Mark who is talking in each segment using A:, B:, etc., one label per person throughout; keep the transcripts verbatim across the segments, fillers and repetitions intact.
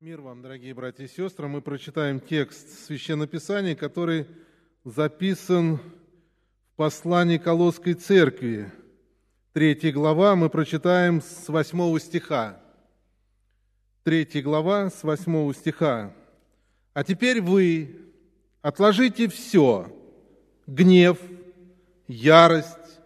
A: Мир вам, дорогие братья и сестры. Мы прочитаем текст Священного Писания, который записан в послании к Колосской церкви. Третья глава, мы прочитаем с восьмого стиха. Третья глава, с восьмого стиха. «А теперь вы отложите все: гнев, ярость,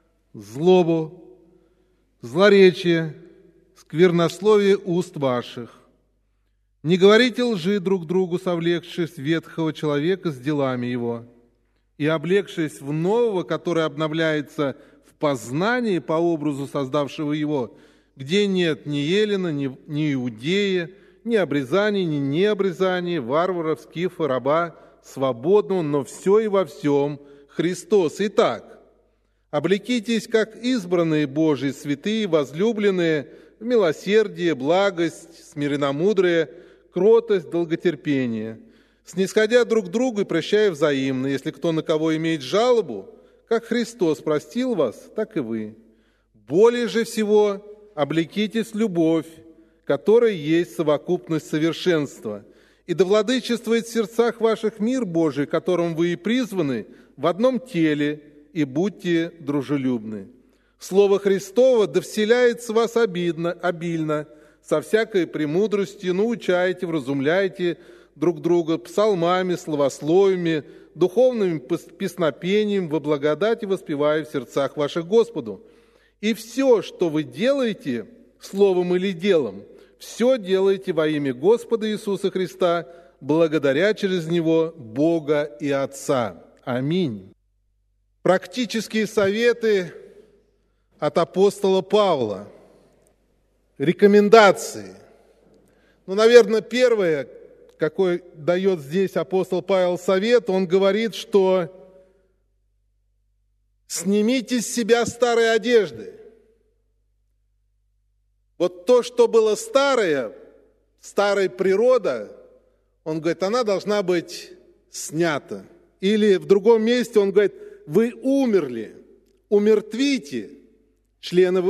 A: злобу, злоречие, сквернословие уст ваших. Не говорите лжи друг другу, совлекшись ветхого человека с делами его, и облегшись в нового, который обновляется в познании по образу создавшего его, где нет ни елена, ни, ни иудея, ни обрезания, ни необрезания, варвара, скифа, раба, свободного, но все и во всем Христос. Итак, облекитесь, как избранные Божьи, святые, возлюбленные, в милосердие, благость, смиренномудрие, кротость, долготерпение, снисходя друг к другу и прощая взаимно, если кто на кого имеет жалобу, как Христос простил вас, так и вы. Более же всего облекитесь в любовь, которая есть совокупность совершенства, и да владычествует в сердцах ваших мир Божий, которым вы и призваны, в одном теле, и будьте дружелюбны. Слово Христово да вселяется в вас обидно, обильно, со всякой премудростью, научайте, вразумляйте друг друга псалмами, словословиями, духовным песнопением, во благодати воспевая в сердцах ваших Господу. И все, что вы делаете, словом или делом, все делайте во имя Господа Иисуса Христа, благодаря через Него Бога и Отца. Аминь». Практические советы от апостола Павла. Рекомендации. Ну, наверное, первое, какой дает здесь апостол Павел совет, он говорит, что снимите с себя старые одежды. Вот то, что было старое, старая природа, он говорит, она должна быть снята. Или в другом месте он говорит, вы умерли, умертвите члены,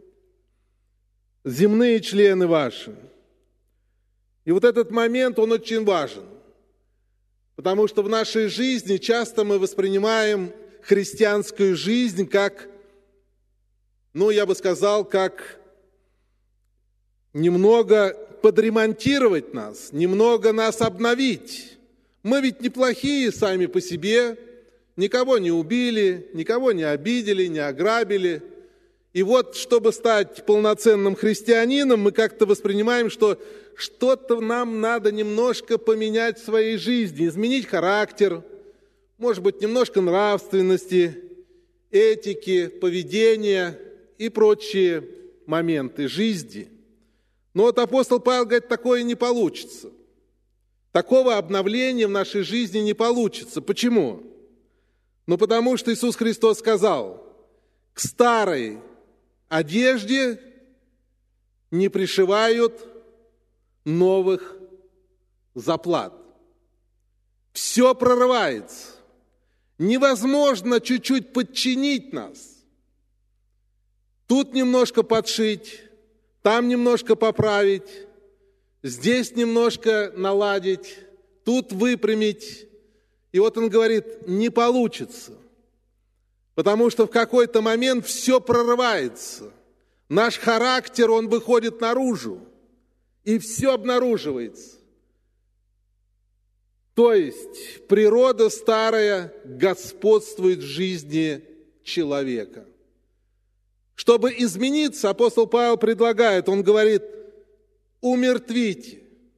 A: земные члены ваши. И вот этот момент, он очень важен, потому что в нашей жизни часто мы воспринимаем христианскую жизнь как, ну, я бы сказал, как немного подремонтировать нас, немного нас обновить. Мы ведь неплохие сами по себе, никого не убили, никого не обидели, не ограбили. И вот, чтобы стать полноценным христианином, мы как-то воспринимаем, что что-то нам надо немножко поменять в своей жизни, изменить характер, может быть, немножко нравственности, этики, поведения и прочие моменты жизни. Но вот апостол Павел говорит, такое не получится. Такого обновления в нашей жизни не получится. Почему? Ну, потому что Иисус Христос сказал, к старой одежде не пришивают новых заплат. Все прорывается. Невозможно чуть-чуть подчинить нас. Тут немножко подшить, там немножко поправить, здесь немножко наладить, тут выпрямить. И вот он говорит, не получится. Потому что в какой-то момент все прорывается. Наш характер, он выходит наружу. И все обнаруживается. То есть природа старая господствует в жизни человека. Чтобы измениться, апостол Павел предлагает, он говорит, умертвите.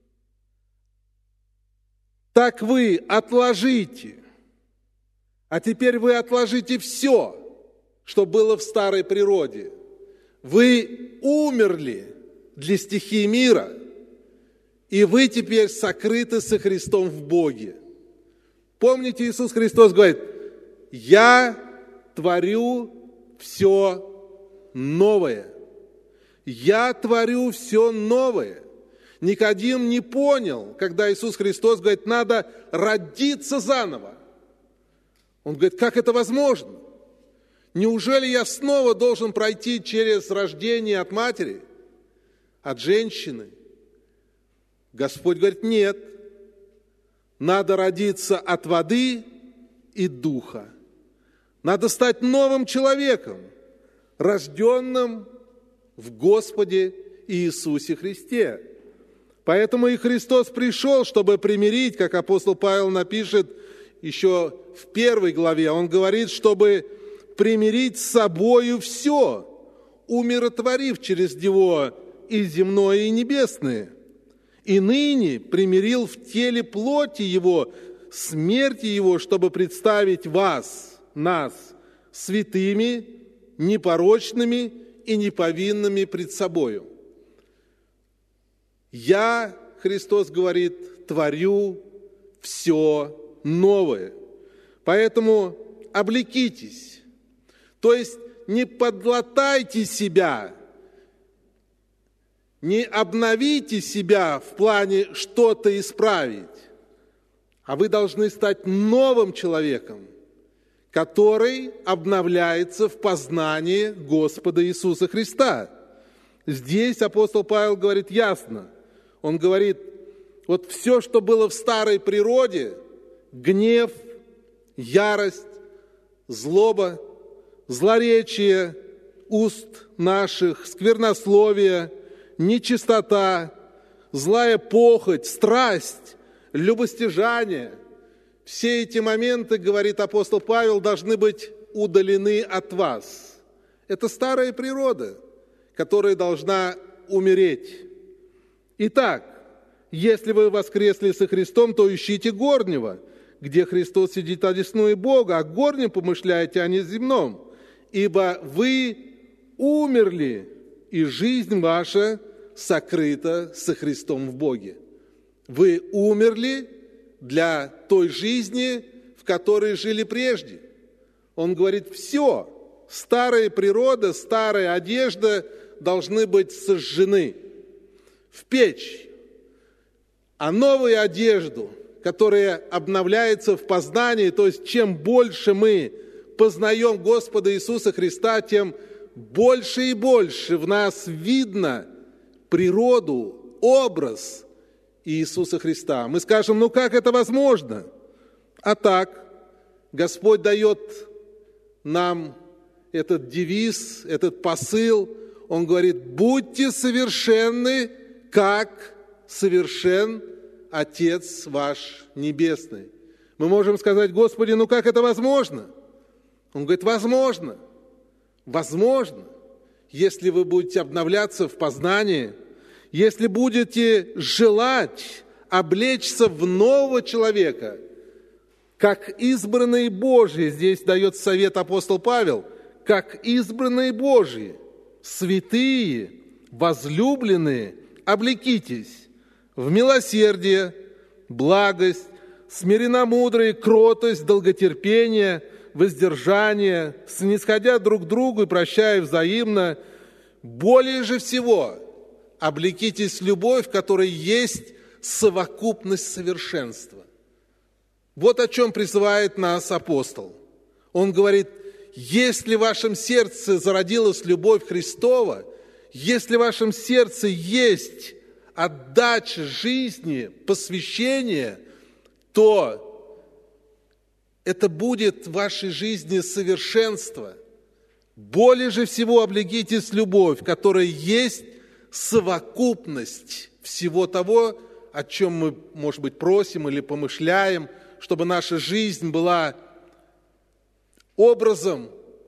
A: Так вы отложите. А теперь вы отложите все, что было в старой природе. Вы умерли для стихии мира, и вы теперь сокрыты со Христом в Боге. Помните, Иисус Христос говорит, я творю все новое. Я творю все новое. Никодим не понял, когда Иисус Христос говорит, надо родиться заново. Он говорит, как это возможно? Неужели я снова должен пройти через рождение от матери, от женщины? Господь говорит, нет, надо родиться от воды и духа. Надо стать новым человеком, рожденным в Господе Иисусе Христе. Поэтому и Христос пришел, чтобы примирить, как апостол Павел напишет еще в первой главе, он говорит, чтобы примирить с собою все, умиротворив через него и земное, и небесное. И ныне примирил в теле плоти его, смерти его, чтобы представить вас, нас, святыми, непорочными и неповинными пред собою. Я, Христос говорит, творю все новое. Поэтому облекитесь. То есть не подлатайте себя, не обновите себя в плане что-то исправить, а вы должны стать новым человеком, который обновляется в познании Господа Иисуса Христа. Здесь апостол Павел говорит ясно. Он говорит, вот все, что было в старой природе, гнев, ярость, злоба, злоречие уст наших, сквернословие, нечистота, злая похоть, страсть, любостяжание. Все эти моменты, говорит апостол Павел, должны быть удалены от вас. Это старая природа, которая должна умереть. Итак, если вы воскресли со Христом, то ищите горнего, где Христос сидит одесную Бога, а горнем помышляете, а не земном. Ибо вы умерли, и жизнь ваша сокрыта со Христом в Боге. Вы умерли для той жизни, в которой жили прежде. Он говорит, все, старая природа, старая одежда должны быть сожжены в печь, а новую одежду, которая обновляется в познании, то есть чем больше мы познаем Господа Иисуса Христа, тем больше и больше в нас видно природу, образ Иисуса Христа. Мы скажем, ну как это возможно? А так, Господь дает нам этот девиз, этот посыл. Он говорит, будьте совершенны, как совершен Отец ваш Небесный. Мы можем сказать, Господи, ну как это возможно? Он говорит, возможно. Возможно, если вы будете обновляться в познании, если будете желать облечься в нового человека, как избранные Божьи, здесь дает совет апостол Павел, как избранные Божьи, святые, возлюбленные, облекитесь в милосердие, благость, смиренномудрие, кротость, долготерпение, воздержание, снисходя друг к другу и прощая взаимно. Более же всего облекитесь в любовь, в которой есть совокупность совершенства. Вот о чем призывает нас апостол. Он говорит, если в вашем сердце зародилась любовь Христова, если в вашем сердце есть отдача жизни, посвящение, то это будет в вашей жизни совершенство. Более же всего облегитесь в любовь, в которой есть совокупность всего того, о чем мы, может быть, просим или помышляем, чтобы наша жизнь была образом,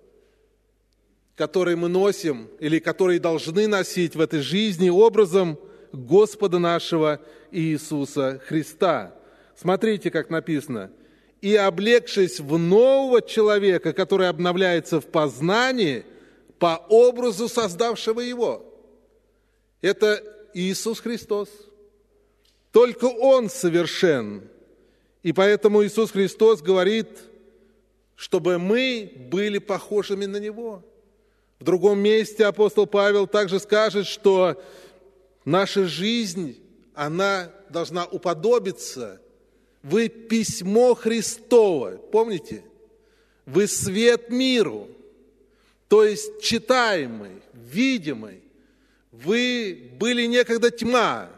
A: который мы носим или который должны носить в этой жизни, образом Господа нашего Иисуса Христа. Смотрите, как написано. «И облегшись в нового человека, который обновляется в познании по образу создавшего его». Это Иисус Христос. Только Он совершен. И поэтому Иисус Христос говорит, чтобы мы были похожими на Него. В другом месте апостол Павел также скажет, что наша жизнь, она должна уподобиться. Вы письмо Христово, помните? Вы свет миру, то есть читаемый, видимый. Вы были некогда тьма,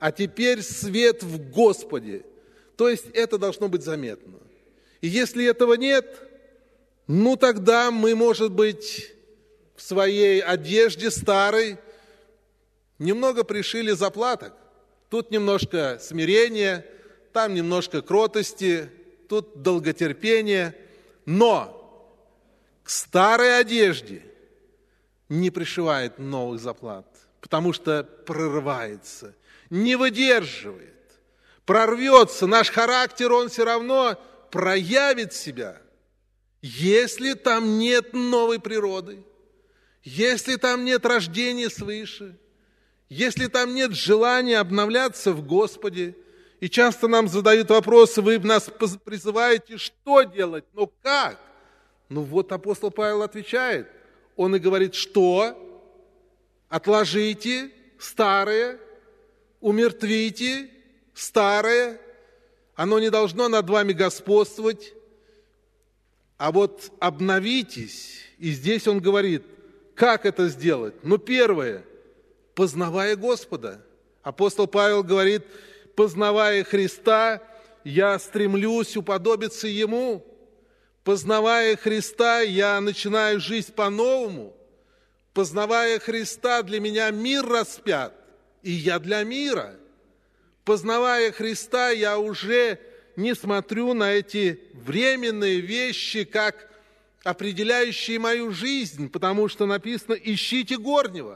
A: а теперь свет в Господе. То есть это должно быть заметно. И если этого нет, ну тогда мы, может быть, в своей одежде старой немного пришили заплаток. Тут немножко смирения, там немножко кротости, тут долготерпения. Но к старой одежде не пришивает новых заплат, потому что прорывается, не выдерживает, прорвется. Наш характер, он все равно проявит себя, если там нет новой природы, если там нет рождения свыше, если там нет желания обновляться в Господе. И часто нам задают вопросы: вы нас призываете, что делать, но как? Ну вот апостол Павел отвечает, он и говорит, что отложите старое, умертвите старое, оно не должно над вами господствовать, а вот обновитесь. И здесь он говорит, как это сделать? Ну, первое, познавая Господа. Апостол Павел говорит, познавая Христа, я стремлюсь уподобиться Ему. Познавая Христа, я начинаю жизнь по-новому. Познавая Христа, для меня мир распят, и я для мира. Познавая Христа, я уже не смотрю на эти временные вещи, как определяющие мою жизнь, потому что написано «ищите горнего».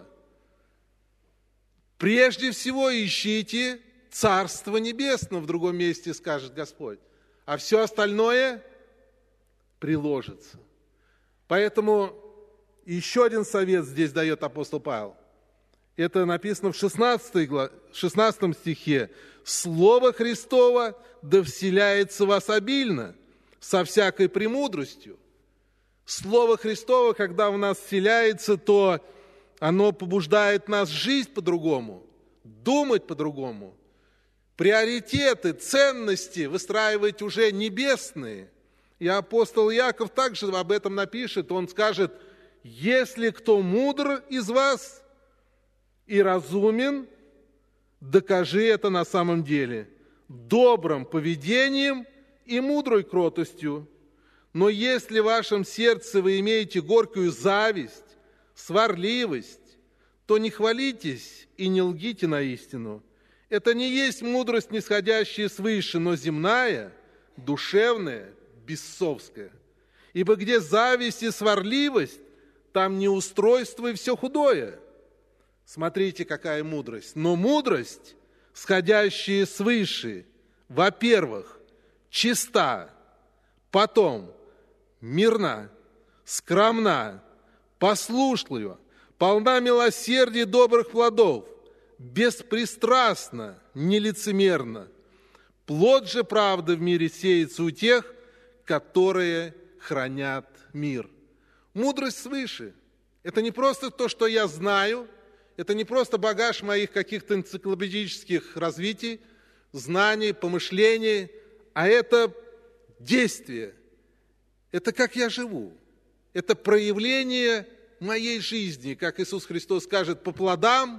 A: Прежде всего ищите Царство Небесное, в другом месте скажет Господь, а все остальное приложится. Поэтому еще один совет здесь дает апостол Павел. Это написано в шестнадцатом стихе. «Слово Христово да вселяется в вас обильно, со всякой премудростью». Слово Христово, когда в нас вселяется, то оно побуждает нас жить по-другому, думать по-другому, приоритеты, ценности выстраивать уже небесные. И апостол Иаков также об этом напишет. Он скажет, если кто мудр из вас и разумен, докажи это на самом деле добрым поведением и мудрой кротостью. Но если в вашем сердце вы имеете горькую зависть, сварливость, то не хвалитесь и не лгите на истину. Это не есть мудрость, нисходящая свыше, но земная, душевная, бесовская. Ибо где зависть и сварливость, там неустройство и все худое. Смотрите, какая мудрость. Но мудрость, сходящая свыше, во-первых, чиста, потом мирна, скромна, послушлива, полна милосердия и добрых плодов, беспристрастна, нелицемерна. Плод же правды в мире сеется у тех, которые хранят мир. Мудрость свыше. Это не просто то, что я знаю, это не просто багаж моих каких-то энциклопедических развитий, знаний, помышлений, а это действие. Это как я живу. Это проявление моей жизни, как Иисус Христос скажет, по плодам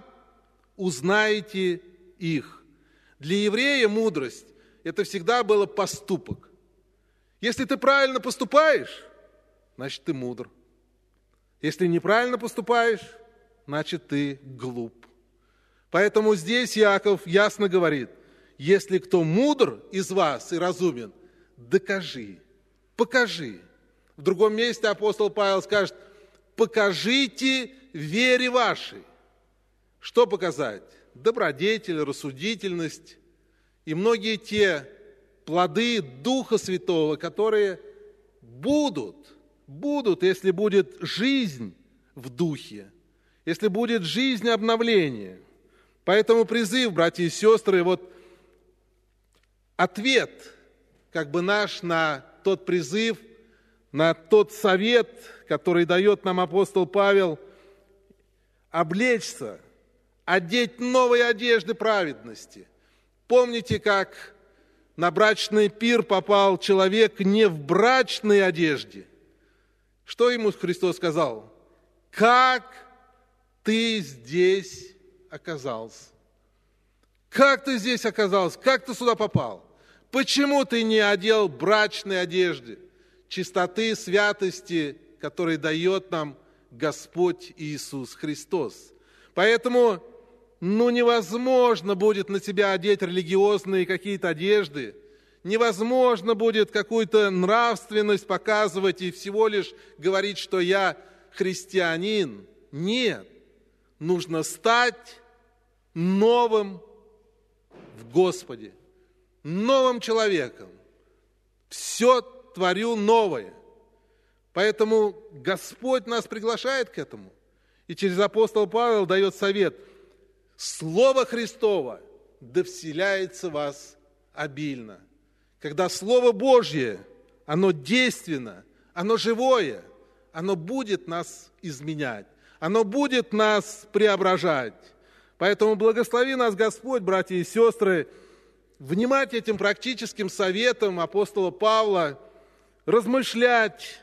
A: узнаете их. Для еврея мудрость – это всегда был поступок. Если ты правильно поступаешь, значит, ты мудр. Если неправильно поступаешь, значит, ты глуп. Поэтому здесь Иаков ясно говорит, если кто мудр из вас и разумен, докажи, покажи. В другом месте апостол Павел скажет, покажите вере вашей. Что показать? Добродетель, рассудительность и многие те плоды Духа Святого, которые будут, будут, если будет жизнь в Духе, если будет жизнь обновления. Поэтому призыв, братья и сестры, вот ответ, как бы наш на тот призыв, на тот совет, который дает нам апостол Павел, облечься, одеть новые одежды праведности. Помните, как на брачный пир попал человек не в брачной одежде? Что ему Христос сказал? Как ты здесь оказался? Как ты здесь оказался? Как ты сюда попал? Почему ты не одел брачной одежды, чистоты, святости, которые дает нам Господь Иисус Христос? Поэтому, ну, невозможно будет на тебя одеть религиозные какие-то одежды, невозможно будет какую-то нравственность показывать и всего лишь говорить, что я христианин. Нет, нужно стать новым в Господе, новым человеком. Все творю новое. Поэтому Господь нас приглашает к этому. И через апостола Павла дает совет. Слово Христово да вселяется в вас обильно. Когда Слово Божье, оно действенно, оно живое, оно будет нас изменять, оно будет нас преображать. Поэтому благослови нас Господь, братья и сестры, внимать этим практическим советам апостола Павла, размышлять,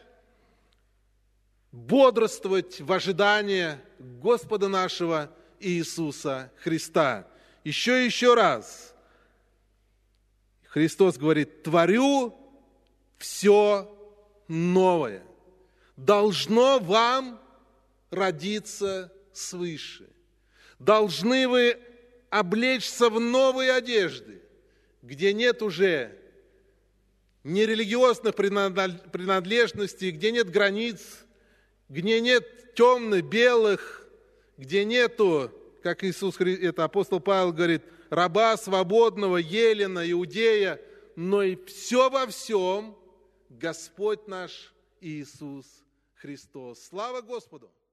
A: бодрствовать в ожидании Господа нашего Иисуса Христа. Еще и еще раз. Христос говорит, творю все новое. Должно вам родиться свыше. Должны вы облечься в новые одежды, где нет уже нерелигиозных принадлежностей, где нет границ, где нет темных, белых, где нету, как Иисус, это апостол Павел говорит, раба, свободного, елена, иудея, но и все во всем Господь наш Иисус Христос. Слава Господу!